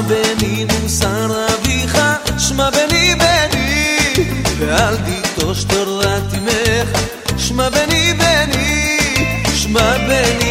בני מוסר אביך, שמע בני בני, ואל תיטוש תורת אמך, שמע בני בני, שמע בני